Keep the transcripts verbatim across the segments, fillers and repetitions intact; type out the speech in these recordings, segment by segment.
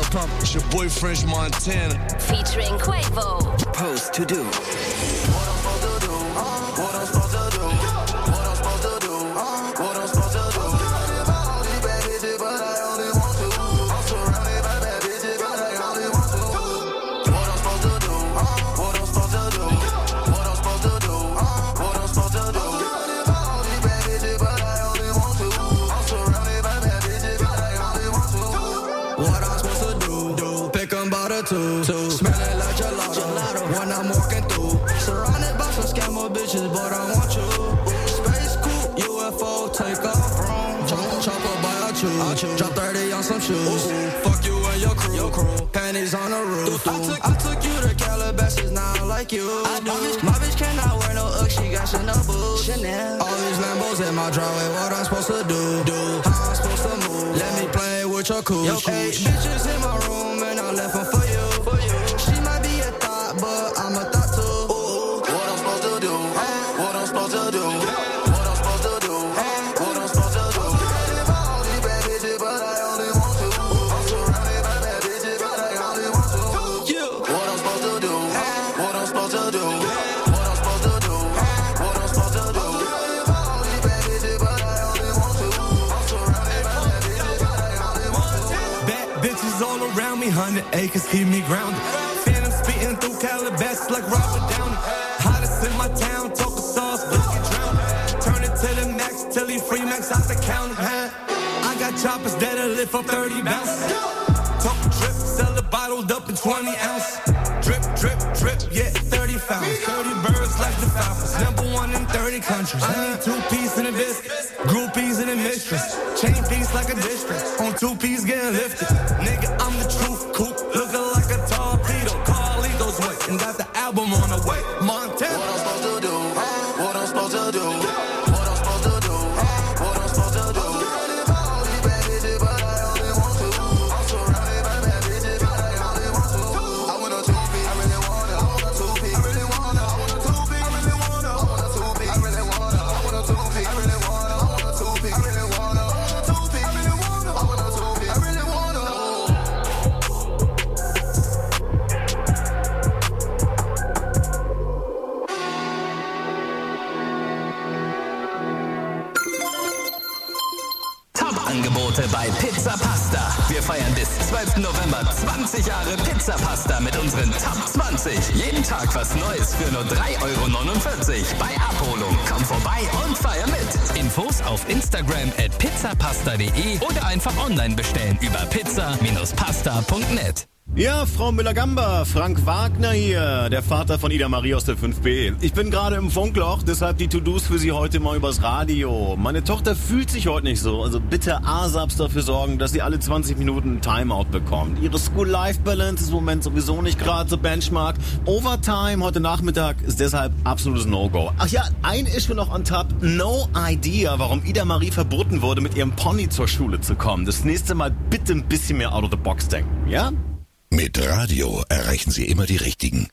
pump. It's your boy French Montana. Featuring Quavo. Supposed to do. What I'm supposed to do. What I'm supposed to do. What I'm supposed to do. What I'm supposed to do. All these bad bitches, but I only want to. I'm surrounded by bad bitches, but I only want to. What I'm supposed to do. What I'm supposed to do. What I'm supposed to do. What I'm supposed to do. All these bad bitches, but I only want to. I'm surrounded by bad bitches, but I only want to. What I'm supposed to do. Do pick 'em by the two. Two. Smelling like gelato. When I'm walking through. Surrounded by some scammer bitches, but I want you. Space coupe, U F O, take off from. Chop, chop up by a chew. Drop thirty on some shoes. Ooh, fuck you and your crew. Your crew. Panties on the roof. I took, I took you to Calabasas, now I like you. I do. My bitch cannot wear no Uggs, she got Chanel boots. Chanel. All these Lambos in my driveway, what I'm supposed to do? Do. How I'm supposed to move? Let me play with your cool. Your hey, bitches in my room and I left them for you. For you. She might be a thought, but I'm a thought too. Ooh, what I'm supposed to do? What I'm supposed to do? What I'm supposed to do? What I'm supposed to do? All these bad bitches, but I only want to. I'm surrounded by bad bitches, but I only want to. What I'm supposed to do? What I'm supposed to do? What I'm supposed to do? What I'm supposed to do? All these bad bitches, but I only want to. I'm surrounded by bad bitches, but I only want to. Bad bitches all around me, hundred acres keep me grounded. Phantom speeding through Calabasas like Robert Downey. Hottest in my town, talking sauce, let's get drowned. Turn it to the max, till he free max out the counter. Huh? I got choppers that'll lift up thirty bounces. Talk drip, sell it bottled up in twenty ounce. Drip, drip, drip, yeah, thirty founds. thirty birds like the Falcons. Number one in thirty countries. I need two piece in a biscuit. Groupies in a mistress. Chain piece like a district. On two piece getting lifted. Nigga, I'm the truth, coop. Looking like a torpedo. Carlito's way. And got the album on the way. Montana. What I'm supposed to do? What I'm supposed to do? What I'm supposed to do? What I'm supposed to do? All these bad bitches, but I only want to. I'm surrounded by bad bitches, but I only want to. I want a two-piece, I really want it. I want a two-piece, I really want it. I want a two-piece, I really want it. I want a two-piece, I really want it. I want a two-piece, I really want it. I want a two-piece, I really want it. I want a two-piece, I really want it. I want a two-piece, I really want it. Top-Angebote bei Pizza Pasta. Wir feiern bis zwölften November zwanzig Jahre Pizza Pasta mit unseren Top zwanzig. Jeden Tag was Neues für nur drei Euro neunundvierzig bei Abholung. Komm vorbei und feier mit. Infos auf Instagram at pizzapasta punkt de oder einfach online bestellen über pizza pasta punkt net. Ja, Frau Müller-Gamba, Frank Wagner hier, der Vater von Ida Marie aus der fünf B. Ich bin gerade im Funkloch, deshalb die To-Dos für Sie heute mal übers Radio. Meine Tochter fühlt sich heute nicht so, also bitte ASAPs dafür sorgen, dass sie alle zwanzig Minuten ein Timeout bekommt. Ihre School-Life-Balance ist im Moment sowieso nicht gerade so Benchmark. Overtime heute Nachmittag ist deshalb absolutes No-Go. Ach ja, ein Issue noch on top. No idea, warum Ida Marie verboten wurde, mit ihrem Pony zur Schule zu kommen. Das nächste Mal bitte ein bisschen mehr out of the box denken, ja? Mit Radio erreichen Sie immer die Richtigen.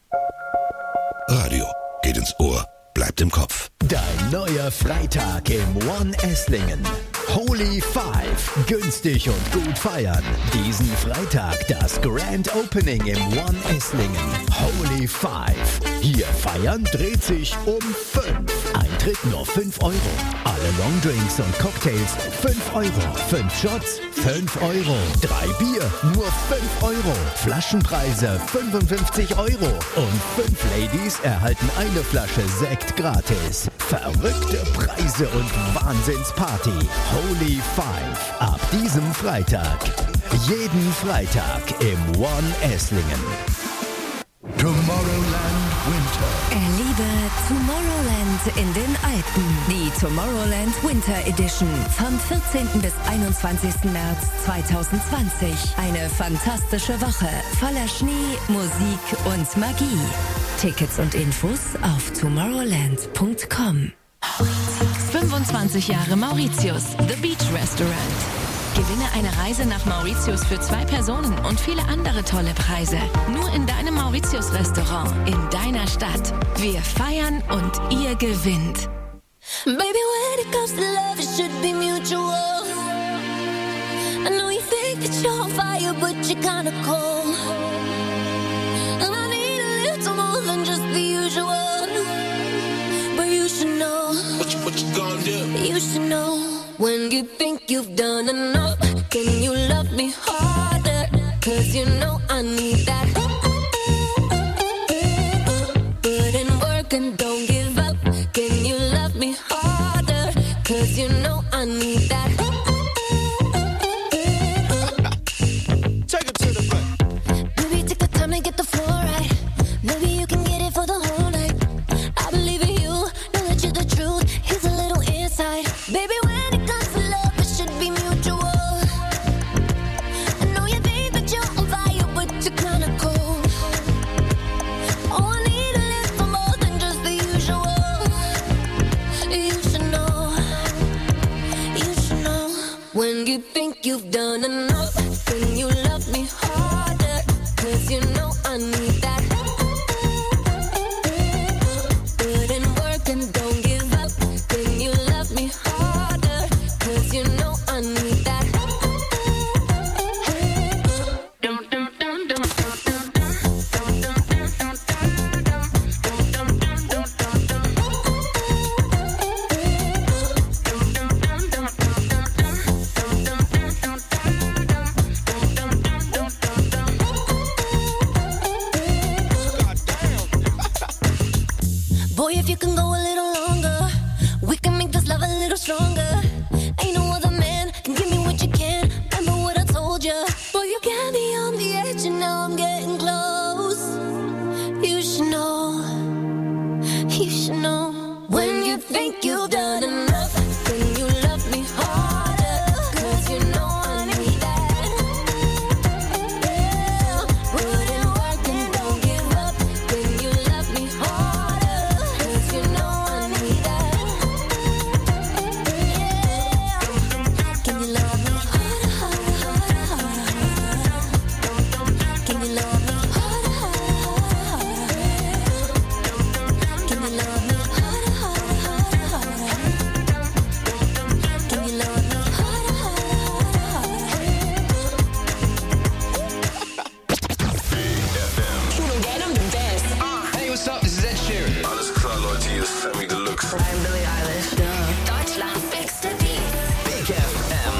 Radio geht ins Ohr, bleibt im Kopf. Dein neuer Freitag im One Esslingen. Holy Five. Günstig und gut feiern. Diesen Freitag das Grand Opening im One Esslingen. Holy Five. Hier feiern dreht sich um fünf. Eintritt nur fünf Euro. Alle Longdrinks und Cocktails fünf Euro. Fünf Shots fünf Euro. Drei Bier nur fünf Euro. Flaschenpreise fünfundfünfzig Euro. Und fünf Ladies erhalten eine Flasche Sekt gratis. Verrückte Preise und Wahnsinnsparty. Holy Five. Ab diesem Freitag. Jeden Freitag im One Esslingen. Tomorrowland Winter. Erlebe Tomorrowland in den Alpen. Die Tomorrowland Winter Edition vom vierzehnten bis einundzwanzigsten März zweitausendzwanzig. Eine fantastische Woche voller Schnee, Musik und Magie. Tickets und Infos auf tomorrowland punkt com. fünfundzwanzig Jahre Mauritius, The Beach Restaurant. Gewinne eine Reise nach Mauritius für zwei Personen und viele andere tolle Preise. Nur in deinem Mauritius-Restaurant, in deiner Stadt. Wir feiern und ihr gewinnt. Baby, when it comes to love, it should be mutual. I know you think think that you're on fire, but you're kinda cold. And I need a little more than just the usual. But you should know. What you, what you gonna do? You should know. When you think you've done enough, can you love me harder? Cause you know I need that. Put in work and don't give up. Can you love me harder? Cause you know I need that. Take it to the front. Maybe take the time to get the floor right. Maybe you can get it for the whole night. I believe in you, know that you're the truth. Here's a little insight. Baby, when it comes to love, it should be mutual. I know you think that you're on fire, but you're kinda cold. Oh, I need a little more than just the usual. You should know. You should know. When you think you've done enough, can you love me harder? Cause you know I need that. Put in work and don't give up. Can you love me harder? Cause you know I need that. Boy, if you can go a little longer, we can make this love a little stronger. Ain't no other man can give me what you can. Remember what I told you. Boy, you got me on the edge and now I'm getting close. You should know. You should know. When you think you've done enough, can you love me harder? Cause you know I need that. Yeah. Put in work and don't give up. Can you love me harder? Cause you know I need that. Yeah. Can you love me harder, harder, harder, harder, harder? Can you love me harder, harder, harder, harder? Can you love me harder, harder, harder, harder? Can you love me harder, Hey, what's up? This is Ed Sheeran. Alles klar, Leute, hier ist Sammy Deluxe. I'm Billie Eilish. Deutschland fix the beat. Big F M.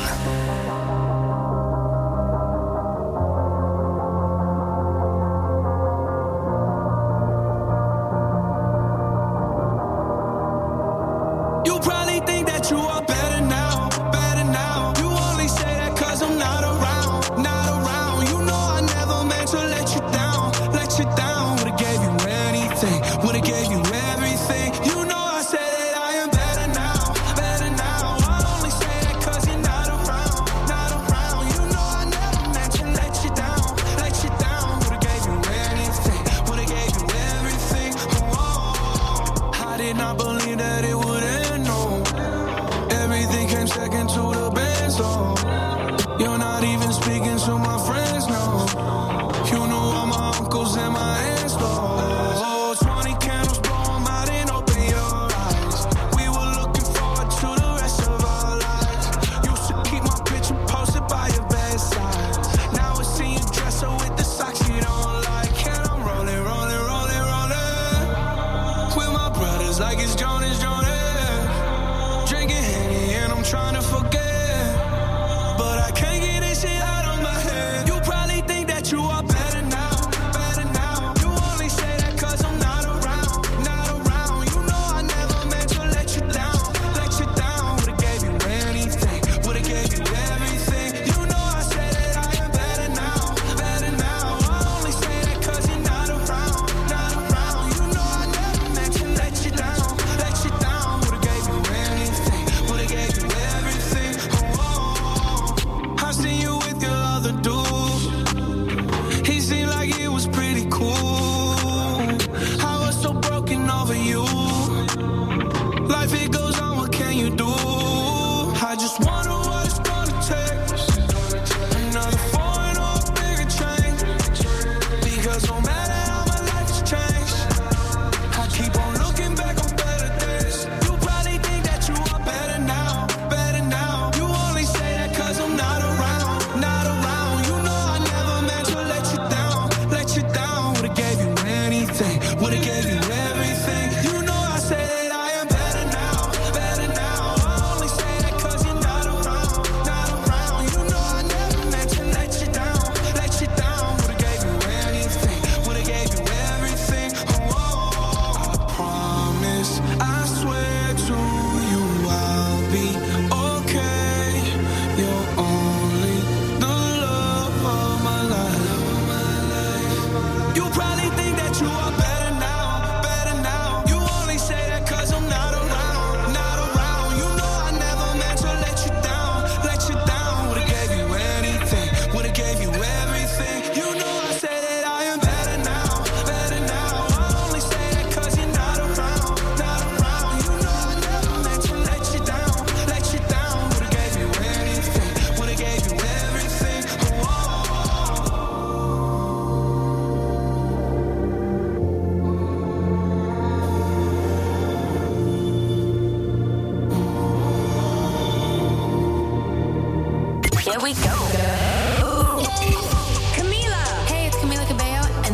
You probably think that you are better now, better now. You only say that cause I'm not around, not around. You know I never meant to let you down, let you down. Would've gave you anything, would've gave you everything. You know I said that I am better now, better now. I only say that cause you're not around, not around. You know I never meant to let you down, let you down. Would've gave you anything, would've gave you everything. Oh, I did not believe that it would end, no. Everything came second to the best, oh. You're not even speaking to my friends, no. You know all my uncles and my aunts, oh. Twenty candles, blow 'em out and open your eyes. We were looking forward to the rest of our lives. Used to keep my picture posted by your bedside. Now I see you dresser with the socks you don't like. And I'm rolling, rolling, rolling, rolling with my brothers like it's Jonas, Jonas.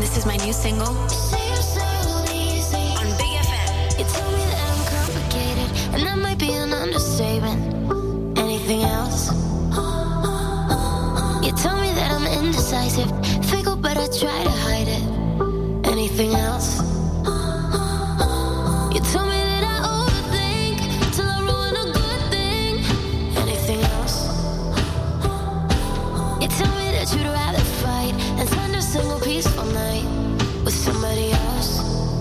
and this is my new single. Seems so easy. On Big F M. You told me that I'm complicated, and that might be an understatement. Anything else? You told me that I'm indecisive, fickle, but I try to hide it. Anything else? You told me that I overthink till I ruin a good thing. Anything else? You tell me that you'd rather fight and spend a single peaceful night with somebody else.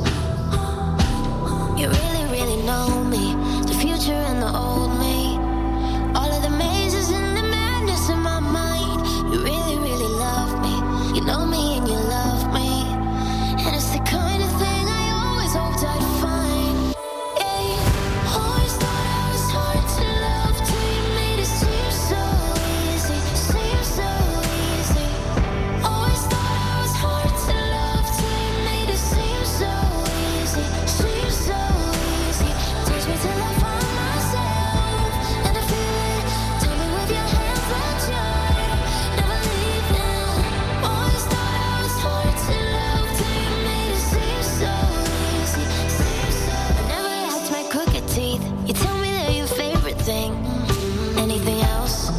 You really, really know me, the future and the old me. All of the mazes and the madness in my mind. You really, really love me. You know me and you love me. And it's the kind of thing I always hoped I'd find. Yeah, always thought I was hard to love till you made it seem so easy, seem so easy. Always thought I was hard to love till you made it seem so easy, seem so easy. Touch me till I find myself, and I feel it. Tell me with your hands that you're never leaving. Always thought I was hard to love till you made it seem so easy, seem so. I never liked my crooked teeth. You tell me they're your favorite thing. Anything else?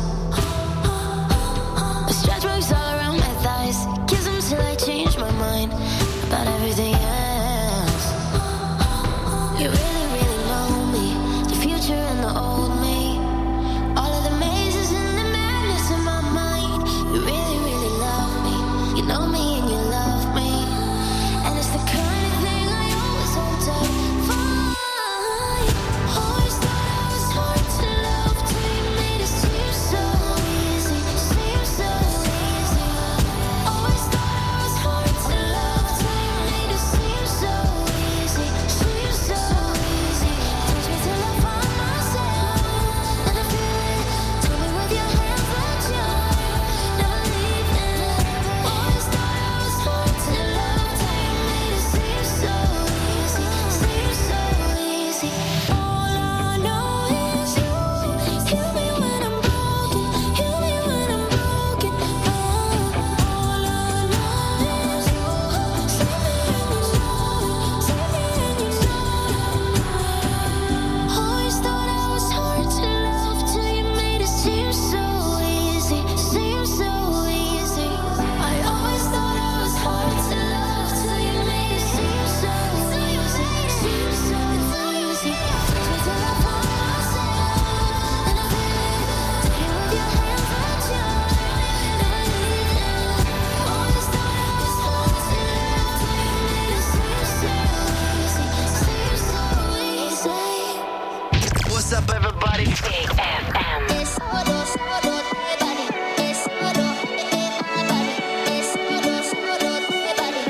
The stretch marks all around my thighs. Kiss them till I change my mind about everything else. You really, really know me, the future and the old me. All of the mazes and the madness in my mind. You really, really love me. You know me and you love me. And it's the kind of thing I always hoped I'd find. Always thought I was hard to love till you made it seem so easy, seem so easy. Always thought I was hard to love till you made it seem so easy, seem so easy. Touch me till I find myself, and I feel it. Tell me with your hands that you're never leaving. Always thought I was hard to love till you made it seem so easy, seem so easy. All I know is you. Heal me when I'm broken, heal me when I'm broken. All I know is you. Save me and you know, save me and you know. Always thought I was hard to love till you made it seem so easy, seem so easy. I always thought I was hard to love till you made it seem so easy, seem so easy. Touch me till I find myself, and I feel it. Take it with your hands that you're never leaving. Always thought I was hard to love till you made it seem so easy, seem so easy. What's up, everybody? Big F M. Es oro, oro, everybody. Es oro, everybody. Es oro, oro, everybody.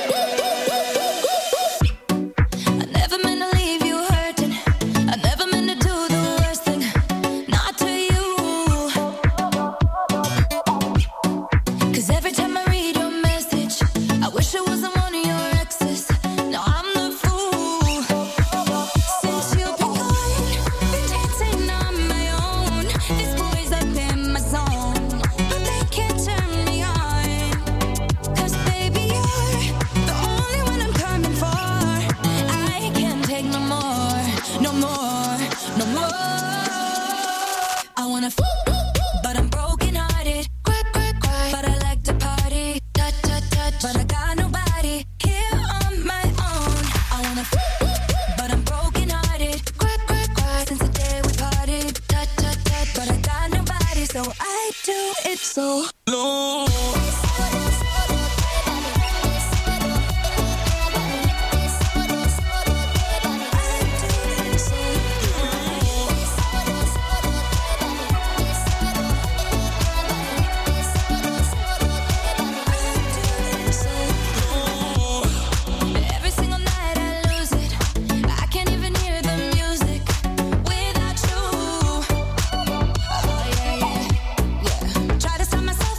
I never meant to leave you hurting. I never meant to do the worst thing. Not to you. 'Cause every time I read your message, I wish it wasn't one of your exes. Now I'm the fool. Since you've been gone, been dancing on my own. These boys up in my zone, but they can't turn me on. 'Cause baby, you're the only one I'm coming for. I can't take no more, no more, no more. I wanna f- but I'm broken hearted. Cry, cry, cry. But I like to party. Touch, touch, touch. But I got nobody here on my own. I wanna f- but I'm broken hearted. Cry, cry, cry. Since the day we parted. Touch, touch, touch. But I got nobody, so I do it so low. Every single night I lose it. I can't even hear the music without you. Oh yeah, yeah, yeah. Try to stop myself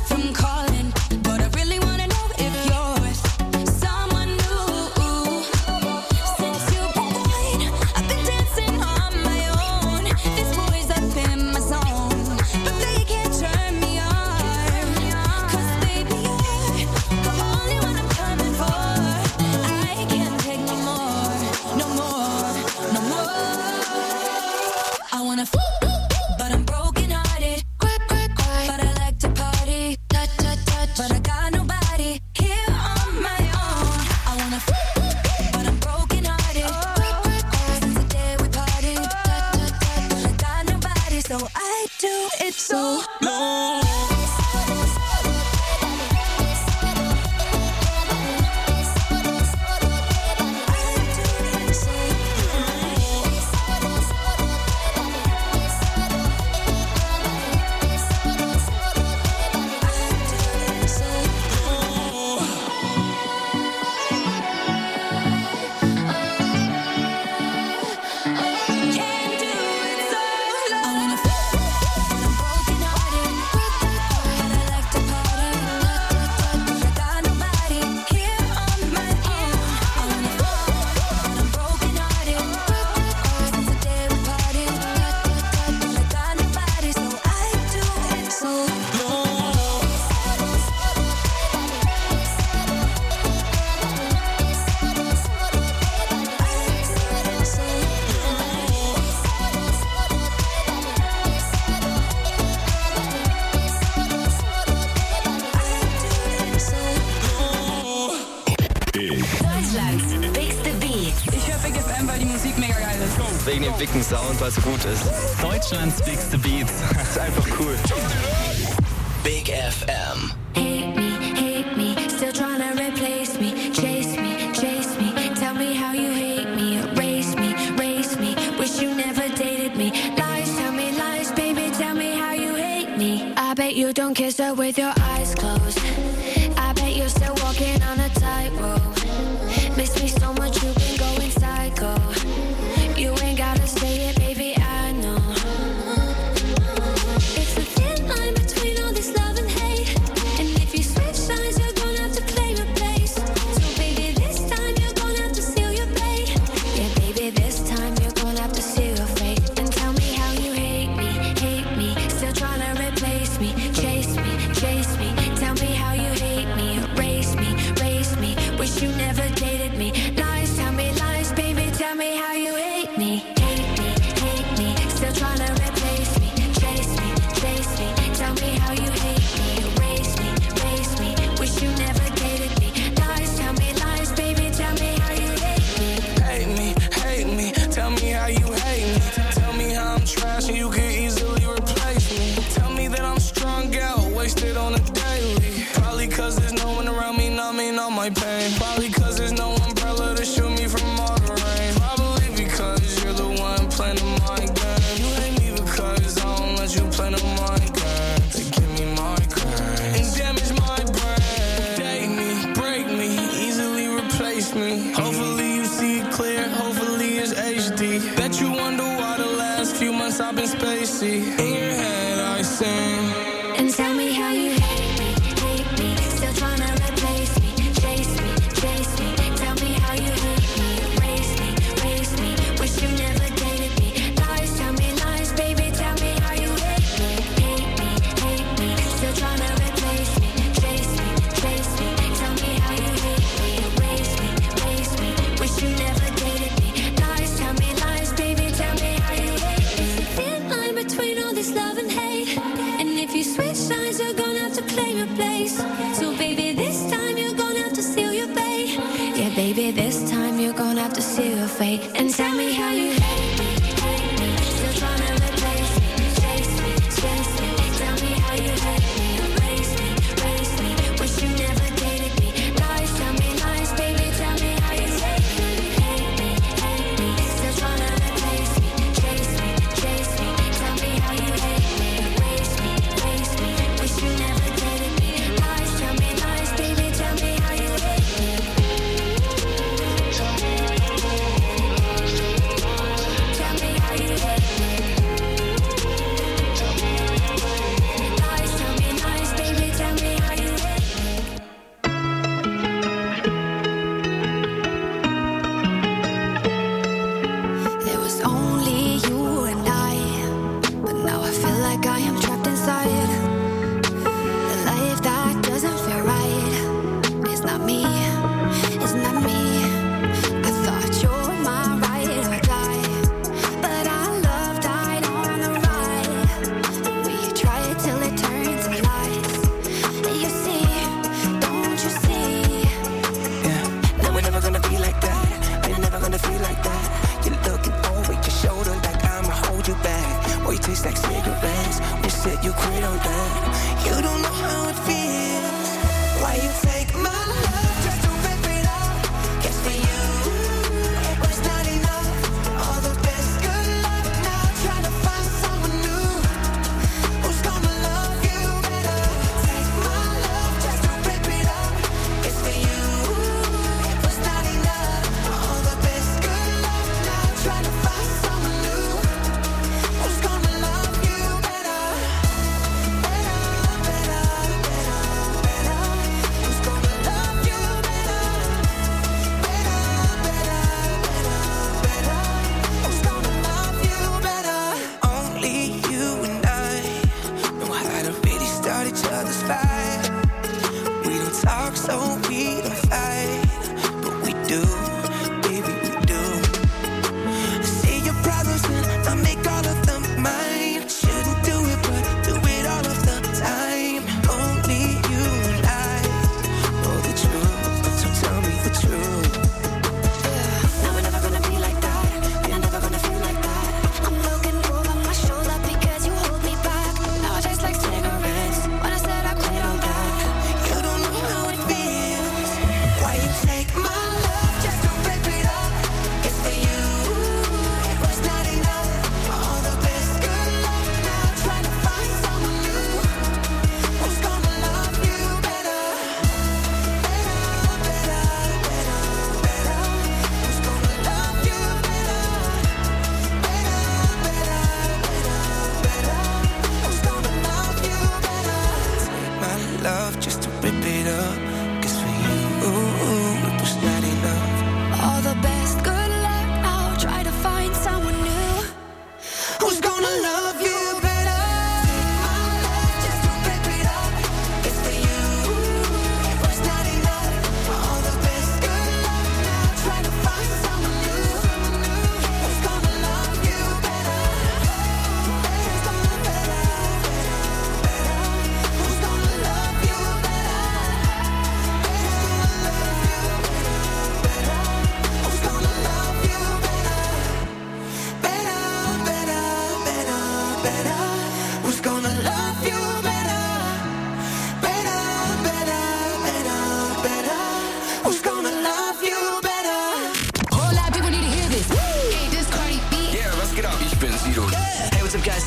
Big. Deutschlands bigste Beats. Ich höre Big F M, weil die Musik mega geil ist. Wegen dem dicken Sound, weil es so gut ist. Deutschlands bigste Beats. Ist einfach cool. Big F M. Hate me, hate me, still trying to replace me. Chase me, chase me, tell me how you hate me. Erase me, race me, wish you never dated me. Lies, tell me lies, baby, tell me how you hate me. I bet you don't kiss her with your eyes closed. I bet you're still walking on a tightrope. Miss me so much, you've been going psycho. You ain't gotta say it, baby, I know. It's a thin line between all this love and hate. And if you switch sides, you're gonna have to claim a place. So baby, this time you're gonna have to seal your fate. Yeah, baby, this time you're gonna have to seal your fate. And tell me how you hate me, hate me. Still trying to replace me, chase me, chase me. Tell me how you hate me, erase me, race me. Wish you never dated me. Lies, tell me lies, baby, tell me how you hate me. Hate me, hate me, still trying to replace me. Chase me, chase me, tell me how you hate me. Erase me, race me, wish you never dated me. Lies, tell me lies, baby, tell me how you hate me. Hate me, hate me, tell me how you hate me. Tell me how I'm trash and you can easily replace me. Tell me that I'm strung out, wasted on a daily. Probably cause there's no one around me numbing all my pain. Probably cause there's no umbrella to shield me from all the rain. Probably because you're the one playing the mind game. You hate me because I don't let you play the mind game. They give me migraine and damage my brain. Date me, break me, easily replace me. Hopefully you see it clear, hopefully it's H D. Bet you wonder why the last few months I've been spacey. In your head I sing. And tell me how you hate me, hate me. Still trying to replace me, chase me, chase me. Tell me how you hate me, erase me, race me. Wish you never dated me. Lies, tell me lies, baby, tell me how you hate me. Hate me, hate me. Still trying to replace me, chase me, chase me. Tell me how you hate me, erase me, race me. Wish you never dated me. Lies, tell me lies, baby, tell me how you hate me. It's a thin line between all this love and hate. And if you switch sides, you're gonna have to claim your place. So baby, this time you're gonna have to seal your fate. Yeah, baby, this time you're gonna have to seal your fate. And tell me how you hate me, hate me. Still trying to replace me, chase me, chase me. Tell me how you hate me, erase me, race me. Wish you never dated me. Lies, tell me lies, baby, tell me how you hate me. Hate me, hate me. Still trying to replace me, chase me, chase me. Tell me how you hate me, erase me, race me. Wish you never dated me. Lies, tell me lies, baby, tell me how you hate me. Tell me how you hate me.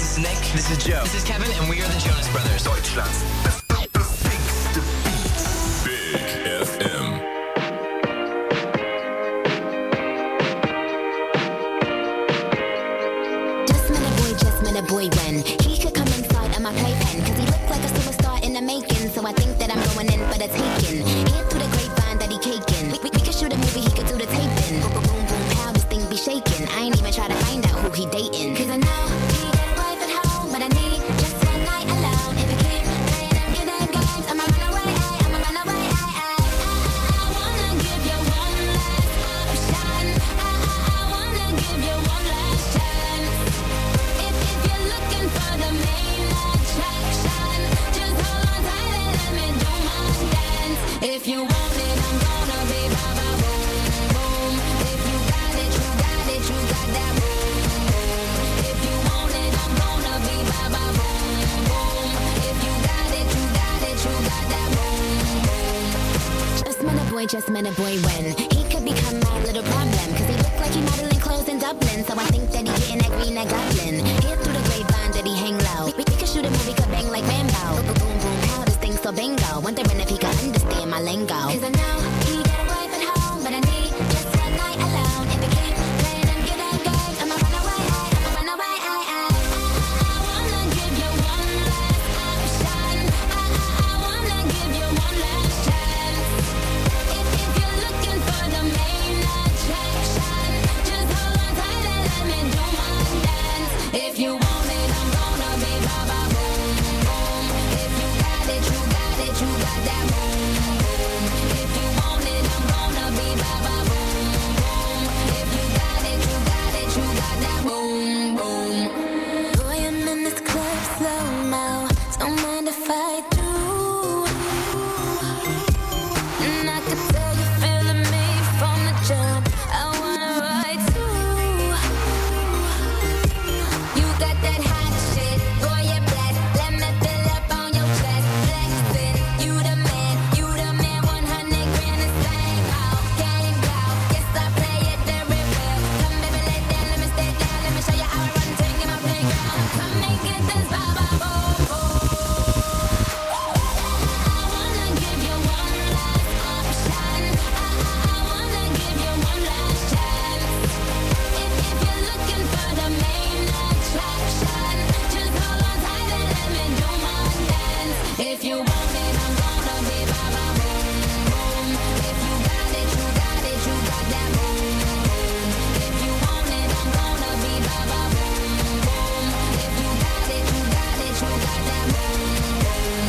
is Nick. This is Joe. This is Kevin, and we are the Jonas Brothers. Deutschlands bigste Beats. Big F M. Just met a boy, just met a boy when he could come inside of my playpen. Cause he looked like a superstar in the making. So I think that I'm going in for the taking. Hear through the grapevine that he caking. We, we, we could shoot a movie, he could do the taping. Boom, boom, boom, boom, how this thing be shaking. I ain't even try to find out who he dating. Cause I know he got a wife at home, but I need just one night alone. If he keep playing them, give them games, I'ma run away, I'ma run away. I, I, I wanna give you one last option. I, I, I wanna give you one last chance. If, if you're looking for the main attraction, just hold on tight and let me do my dance. If you want it, I'm gonna be ba ba boom boom. If you got it, you got it, you got that boom boom. If you want it, I'm gonna be ba ba boom boom. If you got it, you got it, you got that boom boom. Just met a boy, just met a boy when he could become my little problem. Cause he looked like he modeling clothes in Dublin. So I think that he getting that green, that goblin. Hear through the grapevine that he hang low. We, we, we could shoot a movie, could bang like Rambo. Boom, boom, boom, how this thing so bingo. Wondering if he could understand my lingo. Cause I know he got a wife at home, but I need just one night alone. If he keep playing them, give them games, I'ma run away, I'ma run away. I, I, I wanna give you one last option. I, I, I wanna give you one last chance. If, if you're looking for the main attraction, just hold on tight and let me do my dance. If you want it, I'm gonna be ba ba boom boom. If you got it, you got it, you got that boom boom. If you want it, I'm gonna be ba ba boom boom. If you got it, you got it, you got that boom boom. Boy, I'm in this club slow mo. Don't mind if I do. And I could tell you're feeling me from the jump. I wanna ride too. You got that hot shit, boy, you're blessed. Let me fill up on your chest. Flex it, you the man, you the man. one hundred grand the same, oh, game go. Yes, I play it very well. Come baby, lay down, let me stay down. Let me show you how I run, taking my playground. Come and get this ba ba boom boom. I wanna give you one last option. I, I, I wanna give you one last chance. If, if you're looking for the main attraction, just hold on tight and let me do my dance. If you want it, I'm gonna be ba ba boom boom. If you got it, you got it, you got that boom boom. If you want it, I'm gonna be ba ba boom boom. If you got it, you got it, you got that boom boom.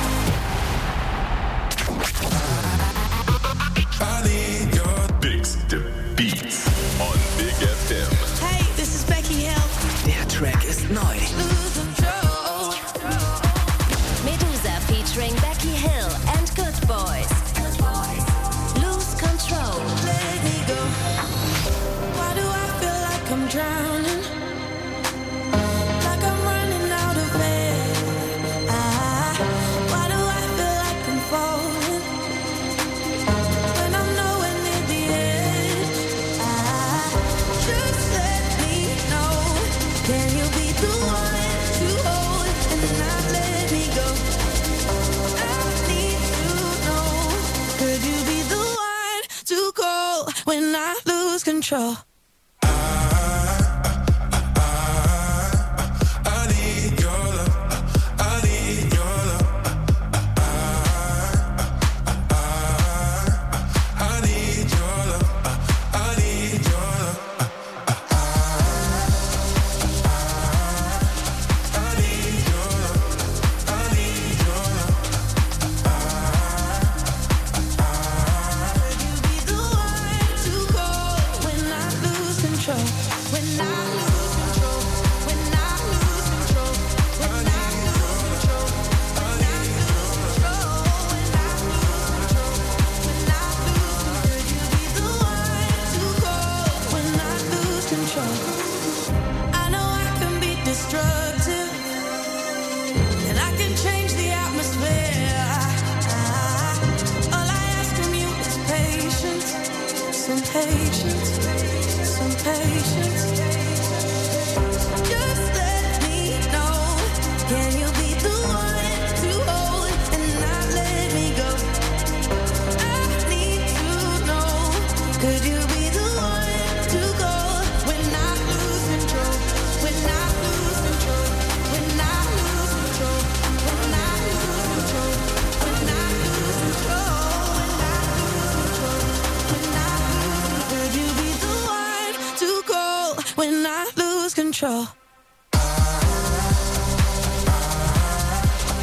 I need your bigste Beats on Big F M. Hey, this is Becky Hill. Der Track ist neu. Lose control. Medusa featuring Becky Hill and Good Boys. Lose Control. Let me go. Why do I feel like I'm drowning? Like I'm running out of air. Ah, why do I feel like I'm falling? When I'm nowhere near the edge. Ah, just let me know. Can you be the one to hold and not let me go? I need to know. Could you be the one to call when I lose control? I need your love. I need your love. I need your love. I need your love. I need your love. I need your love. Could you be the one to call when I lose control? When I lose control. When I lose control. When I lose control. When I lose control. When I lose control. When I lose control. Could you be the one to call when I lose control? I know I can be destructive, and I can change the atmosphere. All I ask from you is patience, some patience, some patience. Just let me Could you be the one to go when I lose control? When I lose control? When I lose control? When I lose control? When I lose control? When I lose control? When I lose control? Could you be the one to go when I lose control?